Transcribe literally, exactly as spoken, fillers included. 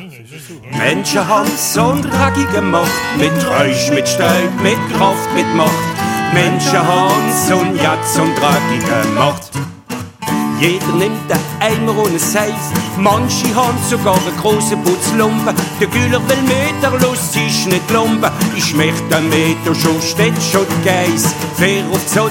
Menschen haben so einen Raggi gemacht, mit Räusch, mit Staub, mit Kraft, mit Macht. Menschen haben so einen Jatz und Raggi gemacht. Jeder nimmt einen Eimer ohne Seife, manche haben sogar einen grossen Putzlumpen. Der Güller will Meter, Lust ist nicht Lumpen. Ich möchte einen Meter, schon steht schon Geiss, fair auf die